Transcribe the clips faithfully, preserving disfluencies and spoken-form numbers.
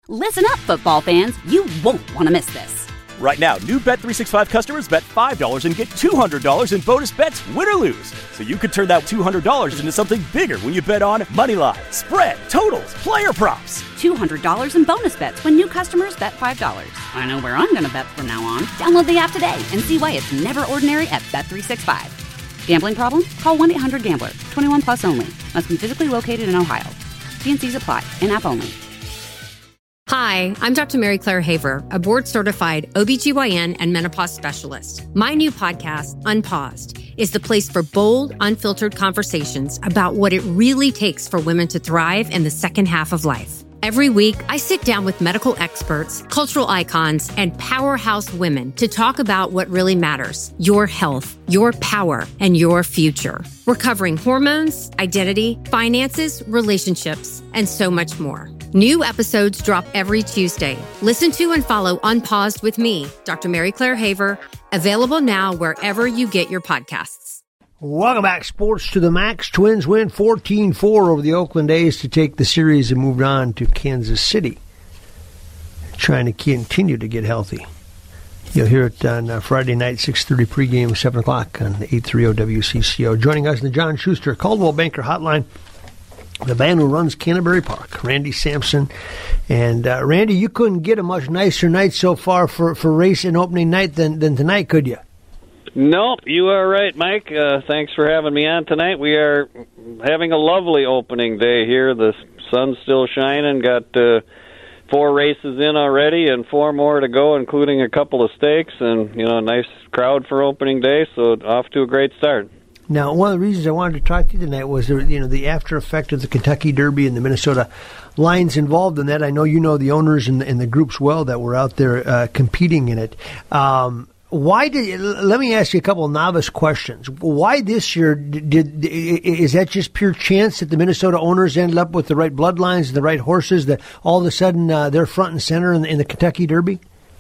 Listen up, football fans. You won't want to miss this. Right now, new Bet three sixty-five customers bet five dollars and get two hundred dollars in bonus bets, win or lose. So you could turn that two hundred dollars into something bigger when you bet on moneyline, spread, totals, player props. two hundred dollars in bonus bets when new customers bet five dollars. I know where I'm going to bet from now on. Download the app today and see why it's never ordinary at Bet three sixty-five. Gambling problem? Call one eight hundred gambler. twenty-one plus only. Must be physically located in Ohio. T and C's apply. In-app only. Hi, I'm Doctor Mary Claire Haver, a board-certified O B G Y N and menopause specialist. My new podcast, Unpaused, is the place for bold, unfiltered conversations about what it really takes for women to thrive in the second half of life. Every week, I sit down with medical experts, cultural icons, and powerhouse women to talk about what really matters: your health, your power, and your future. We're covering hormones, identity, finances, relationships, and so much more. New episodes drop every Tuesday. Listen to and follow Unpaused with me, Doctor Mary Claire Haver, available now wherever you get your podcasts. Welcome back, Sports to the Max. Twins win fourteen four over the Oakland A's to take the series and moved on to Kansas City, trying to continue to get healthy. You'll hear it on uh, Friday night, six thirty pregame, seven o'clock on eight thirty W C C O. Joining us in the John Schuster Caldwell Banker Hotline, the man who runs Canterbury Park, Randy Sampson. And, uh, Randy, you couldn't get a much nicer night so far for, for race and opening night than, than tonight, could you? Nope, you are right, Mike. Uh, thanks for having me on tonight. We are having a lovely opening day here. The sun's still shining. Got uh, four races in already and four more to go, including a couple of stakes. And, you know, a nice crowd for opening day, so off to a great start. Now, one of the reasons I wanted to talk to you tonight was, you know, the after effect of the Kentucky Derby and the Minnesota Lions involved in that. I know you know the owners and, and the groups well that were out there uh, competing in it. Um, why did? Let me ask you a couple of novice questions. Why this year did, did is that just pure chance that the Minnesota owners ended up with the right bloodlines, the right horses, that all of a sudden uh, they're front and center in, in the Kentucky Derby?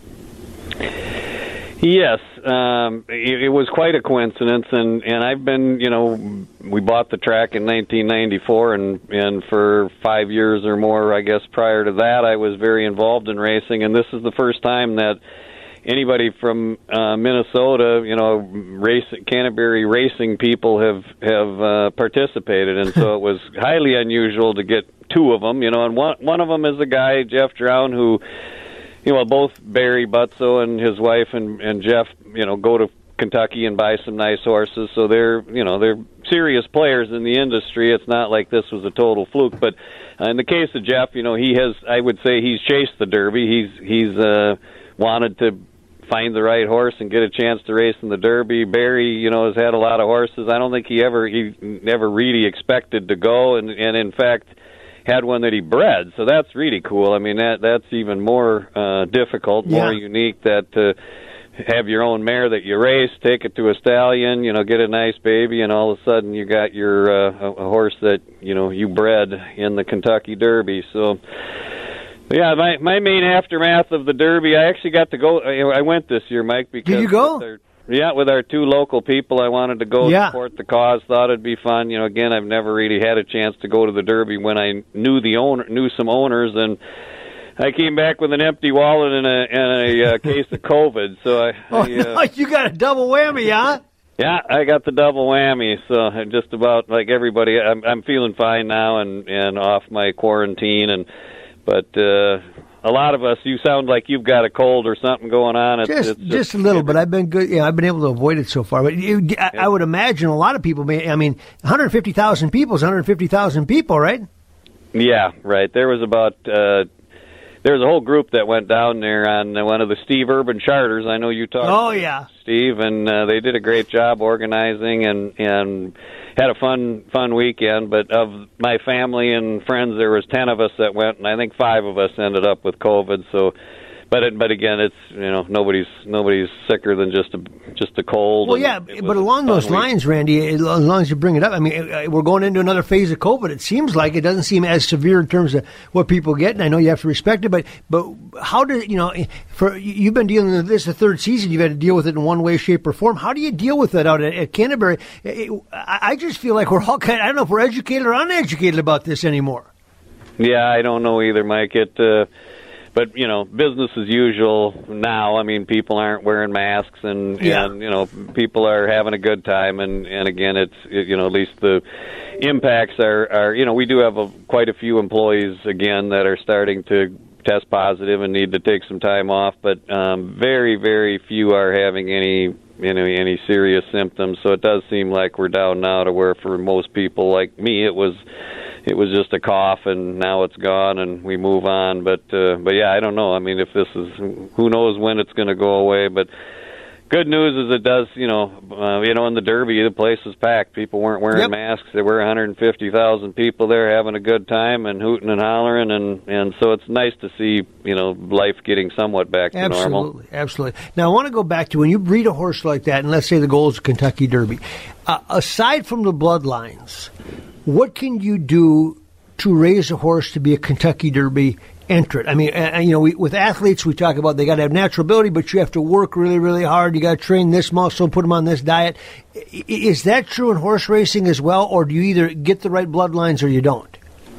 Yes, um, it, it was quite a coincidence, and, and I've been, you know, we bought the track in nineteen ninety-four, and, and for five years or more, I guess, prior to that, I was very involved in racing, and this is the first time that anybody from uh, Minnesota, you know, race Canterbury racing people have, have uh, participated, and so it was highly unusual to get two of them, you know, and one, one of them is a guy, Jeff Drown, who... You know, both Barry Butzo and his wife and, and Jeff, you know, go to Kentucky and buy some nice horses. So they're, you know, they're serious players in the industry. It's not like this was a total fluke. But uh, in the case of Jeff, you know, he has, I would say he's chased the Derby. He's, he's uh, wanted to find the right horse and get a chance to race in the Derby. Barry, you know, has had a lot of horses. I don't think he ever, he never really expected to go. And, and in fact, had one that he bred, so that's really cool. I mean, that that's even more uh, difficult, more yeah. unique, that to have your own mare that you race, take it to a stallion, you know, get a nice baby, and all of a sudden you got your uh, a, a horse that, you know, you bred in the Kentucky Derby. So, yeah, my my main aftermath of the Derby, I actually got to go. I went this year, Mike, because did you go? Their, Yeah, with our two local people, I wanted to go yeah. support the cause. Thought it'd be fun. You know, again, I've never really had a chance to go to the Derby when I knew the owner, knew some owners, and I came back with an empty wallet and a and a uh, case of COVID. So I, oh, I uh, no, you got a double whammy, huh? Yeah, I got the double whammy. So just about like everybody, I'm I'm feeling fine now and and off my quarantine, and but. uh A lot of us, you sound like you've got a cold or something going on. It's, just, it's just, just a little, but I've been good. Yeah, I've been able to avoid it so far. But you, I, I would imagine a lot of people may. I mean, one hundred fifty thousand people is one hundred fifty thousand people, right? Yeah, right. There was about uh, there was a whole group that went down there on one of the Steve Urban charters. I know you talked. Oh yeah, Steve, and uh, they did a great job organizing and and. Had a fun, fun weekend, but of my family and friends, there was ten of us that went, and I think five of us ended up with COVID. So, but it, but again, it's, you know, nobody's nobody's sicker than just a just a cold. Well, yeah, but along those week. lines, Randy, as long as you bring it up, I mean, we're going into another phase of COVID. It seems like it doesn't seem as severe in terms of what people get, and I know you have to respect it. But but how do you know? For you've been dealing with this the third season, you've had to deal with it in one way, shape, or form. How do you deal with it out at, at Canterbury? It, I just feel like we're all kind of, I don't know if we're educated or uneducated about this anymore. Yeah, I don't know either, Mike. It. Uh, but you know, business as usual now. I mean, people aren't wearing masks, and, yeah. and you know, people are having a good time. And, and again, it's you know, at least the impacts are, are you know, we do have a, quite a few employees again that are starting to test positive and need to take some time off, but um, very, very few are having any you know any serious symptoms. So it does seem like we're down now to where for most people like me, it was. It was just a cough, and now it's gone, and we move on. But, uh, but yeah, I don't know. I mean, if this is, who knows when it's going to go away. But good news is it does, you know, uh, you know, in the Derby, the place was packed. People weren't wearing yep. masks. There were one hundred fifty thousand people there having a good time and hooting and hollering, and, and so it's nice to see, you know, life getting somewhat back to absolutely, normal. Absolutely, absolutely. Now, I want to go back to when you breed a horse like that, and let's say the goal is a Kentucky Derby. Uh, aside from the bloodlines, what can you do to raise a horse to be a Kentucky Derby entrant? I mean, uh, you know, we, with athletes, we talk about they got to have natural ability, but you have to work really, really hard. You got to train this muscle, put them on this diet. I, is that true in horse racing as well, or do you either get the right bloodlines or you don't?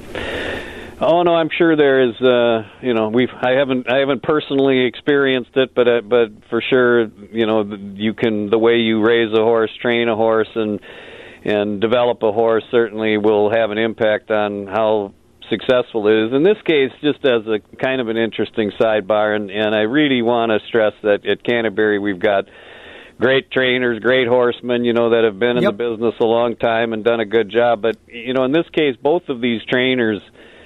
Oh no, I'm sure there is. Uh, you know, we've I haven't I haven't personally experienced it, but uh, but for sure, you know, you can the way you raise a horse, train a horse, and and develop a horse certainly will have an impact on how successful it is. In this case, just as a kind of an interesting sidebar, and, and I really want to stress that at Canterbury we've got great trainers, great horsemen, you know, that have been in yep. the business a long time and done a good job. But, you know, in this case, both of these trainers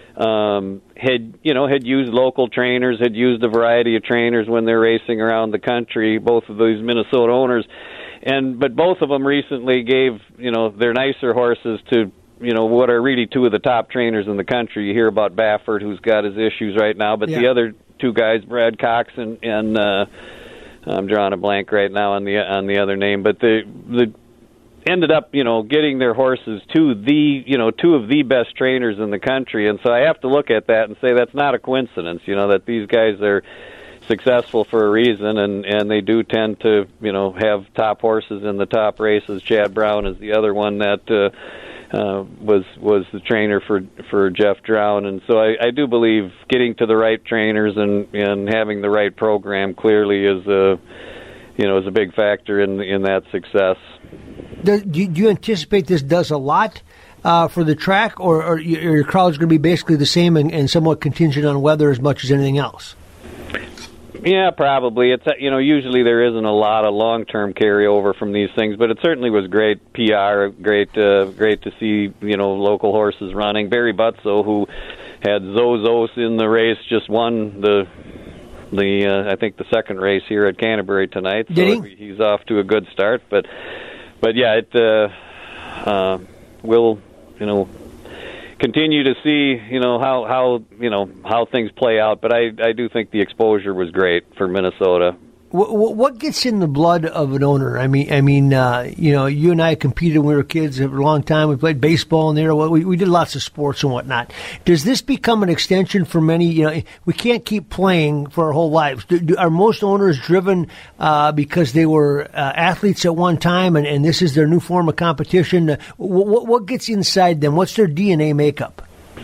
um, had, you know, had used local trainers, had used a variety of trainers when they're racing around the country, both of these Minnesota owners. And but both of them recently gave, you know, their nicer horses to, you know, what are really two of the top trainers in the country. You hear about Baffert, who's got his issues right now, but yeah. the other two guys, Brad Cox and, and uh, I'm drawing a blank right now on the on the other name, but the the ended up, you know, getting their horses to the, you know, two of the best trainers in the country. And so I have to look at that and say that's not a coincidence, you know, that these guys are successful for a reason, and, and they do tend to, you know, have top horses in the top races. Chad Brown is the other one that uh, uh, was was the trainer for for Jeff Drown, and so I, I do believe getting to the right trainers and, and having the right program clearly is a you know is a big factor in in that success. Do, do you anticipate this does a lot uh, for the track, or, or your crowd's going to be basically the same and, and somewhat contingent on weather as much as anything else? Yeah, probably. It's you know usually there isn't a lot of long-term carryover from these things, but it certainly was great P R, great uh, great to see you know local horses running. Barry Butzo, who had Zozos in the race, just won the the uh, I think the second race here at Canterbury tonight. So Did he? He's off to a good start, but but yeah, it uh, uh, will you know. continue to see, you know, how, how you know how things play out, but I, I do think the exposure was great for Minnesota. What, what gets in the blood of an owner? I mean, I mean, uh, you know, you and I competed when we were kids for a long time. We played baseball in there. We, we did lots of sports and whatnot. Does this become an extension for many? You know, we can't keep playing for our whole lives. Do, do, are most owners driven uh, because they were uh, athletes at one time, and, and this is their new form of competition? Uh, what, what gets inside them? What's their D N A makeup?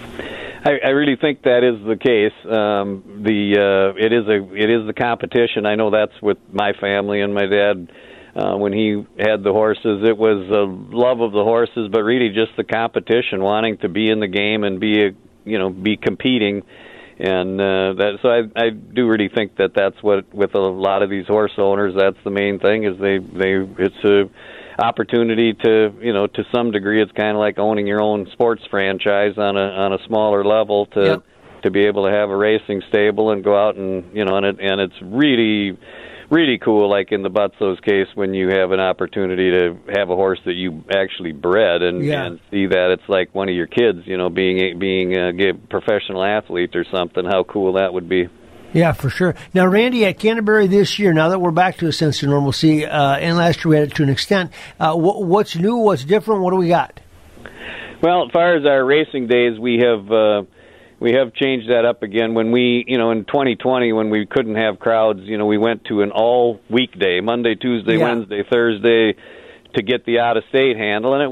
I, I really think that is the case. Um, the uh, it is a it is the competition. I know that's with my family and my dad. Uh, when he had the horses, it was a love of the horses, but really just the competition, wanting to be in the game and be a, you know be competing. And uh, that so I I do really think that that's what with a lot of these horse owners, that's the main thing is they they it's a opportunity to, you know, to some degree, it's kind of like owning your own sports franchise on a on a smaller level to yep. to be able to have a racing stable and go out and, you know, and it and it's really really cool, like in the Butzo's case, when you have an opportunity to have a horse that you actually bred and, yeah. and see that it's like one of your kids, you know, being being a professional athlete or something. How cool that would be. Yeah, for sure. Now, Randy, at Canterbury this year, now that we're back to a sense of normalcy, uh, and last year we had it to an extent, uh, wh- what's new, what's different, what do we got? Well, as far as our racing days, we have uh, we have changed that up again. When we, you know, in twenty twenty, when we couldn't have crowds, you know, we went to an all-weekday, Monday, Tuesday, yeah. Wednesday, Thursday, to get the out-of-state handle, and it worked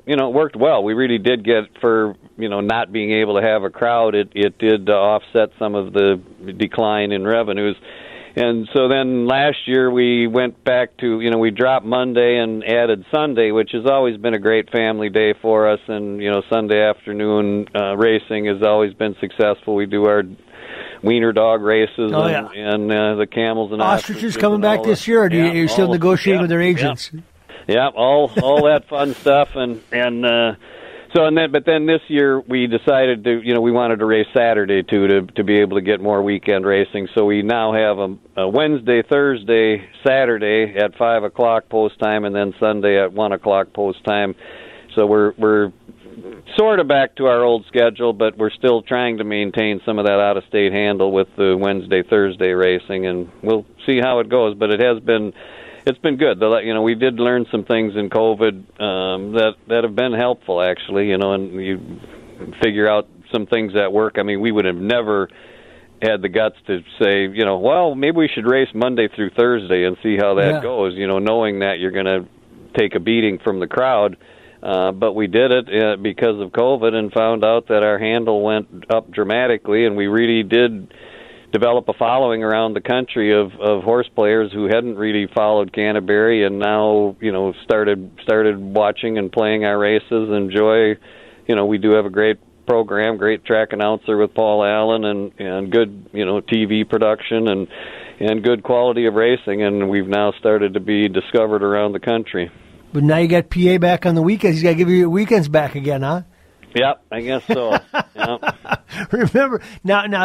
you know, it worked well. We really did get, for, you know, not being able to have a crowd, it, it did uh, offset some of the decline in revenues. And so then last year we went back to, you know, we dropped Monday and added Sunday, which has always been a great family day for us. And, you know, Sunday afternoon uh, racing has always been successful. We do our wiener dog races oh, and, yeah. and uh, the camels and ostriches, ostriches coming back this year. Or do yeah, you, you're still all, negotiating yeah, with their agents? Yeah, yeah all all that fun stuff. And, and uh, so, and then, but then this year we decided to, you know, we wanted to race Saturday too to to be able to get more weekend racing. So we now have a, a Wednesday, Thursday, Saturday at five o'clock post time, and then Sunday at one o'clock post time. So we're we're sort of back to our old schedule, but we're still trying to maintain some of that out of state handle with the Wednesday, Thursday racing, and we'll see how it goes. But it has been. It's been good. The, you know, we did learn some things in COVID um, that that have been helpful, actually. You know, and you figure out some things that work. I mean, we would have never had the guts to say, you know, well, maybe we should race Monday through Thursday and see how that yeah. goes. You know, knowing that you're going to take a beating from the crowd. Uh, but we did it uh, because of COVID and found out that our handle went up dramatically, and we really did develop a following around the country of, of horse players who hadn't really followed Canterbury and now, you know, started started watching and playing our races. Enjoy, you know, we do have a great program, great track announcer with Paul Allen, and, and good, you know, T V production and and good quality of racing, and we've now started to be discovered around the country. But now you got P A back on the weekends. He's got to give you your weekends back again, huh? Yep, I guess so. Yep. Remember, now, now,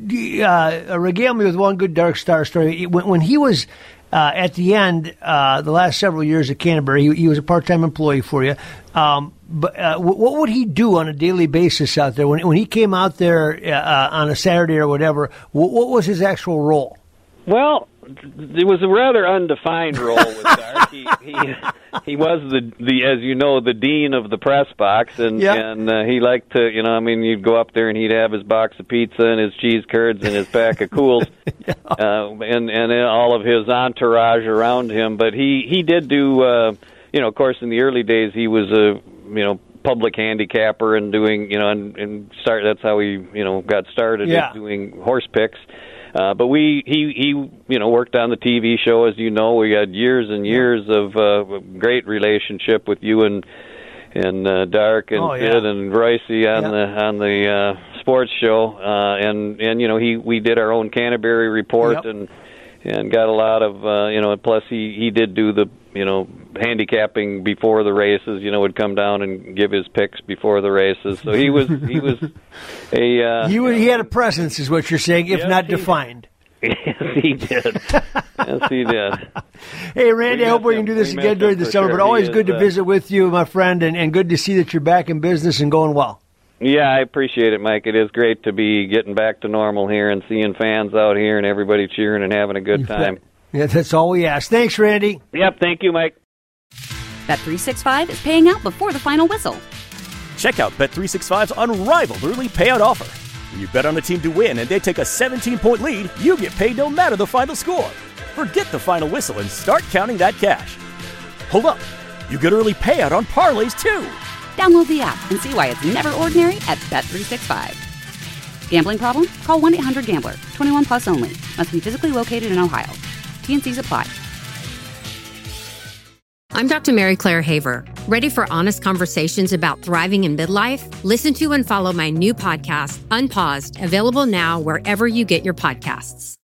uh, regale me with one good Dark Star story. When, when he was uh, at the end, uh, the last several years at Canterbury, he, he was a part-time employee for you. Um, but uh, what would he do on a daily basis out there? When, when he came out there uh, on a Saturday or whatever, what, what was his actual role? Well, it was a rather undefined role with Dark. He, he he was the the as you know the dean of the press box, and yep. and uh, he liked to, you know, I mean, you'd go up there and he'd have his box of pizza and his cheese curds and his pack of Cools, yeah. uh, and and all of his entourage around him. But he he did do, uh, you know, of course, in the early days he was a you know public handicapper and doing, you know, and, and start that's how he you know got started yeah. doing horse picks. Uh, but we, he, he, you know, worked on the T V show, as you know. We had years and years of uh, great relationship with you and and uh, Dark and oh, yeah. Sid and Royce on yeah. the on the uh, sports show, uh, and and you know he we did our own Canterbury report yep. and and got a lot of uh, you know. Plus he he did do the you know handicapping before the races. You know, would come down and give his picks before the races. So he was he was a uh, he, he had a presence, is what you're saying, if yes, not he, defined. Yes, he did. Yes, he did. Hey, Randy, I hope we can do this we again during the summer, sure. but always he good is, to uh, visit with you, my friend, and, and good to see that you're back in business and going well. Yeah, I appreciate it, Mike. It is great to be getting back to normal here and seeing fans out here and everybody cheering and having a good You time. bet. Yeah, that's all we ask. Thanks, Randy. Yep, thank you, Mike. Bet three sixty-five is paying out before the final whistle. Check out Bet three sixty-five's unrivaled early payout offer. When you bet on a team to win and they take a seventeen-point lead, you get paid no matter the final score. Forget the final whistle and start counting that cash. Hold up. You get early payout on parlays, too. Download the app and see why it's never ordinary at Bet three sixty-five. Gambling problem? Call one eight hundred gambler. twenty-one plus only. Must be physically located in Ohio. T N Cs apply. I'm Doctor Mary Claire Haver. Ready for honest conversations about thriving in midlife? Listen to and follow my new podcast, Unpaused, available now wherever you get your podcasts.